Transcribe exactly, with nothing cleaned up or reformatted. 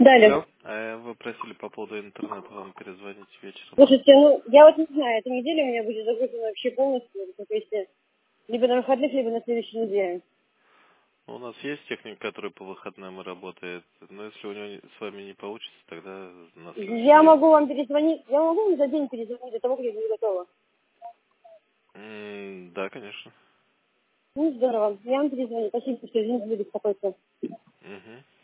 Далее. Алло. А вы просили по поводу интернета вам перезвонить вечером. Слушайте, ну, я вот не знаю, эта неделя у меня будет загружена вообще полностью, то есть, либо на выходных, либо на следующей неделе. У нас есть техник, который по выходным работает, но если у него не- с вами не получится, тогда на следующей Я неделе. могу вам перезвонить, я могу вам за день перезвонить до того, как я буду готова. М, Да, конечно. Ну, здорово. Я вам перезвоню. Спасибо, что извините за беспокойство. Угу.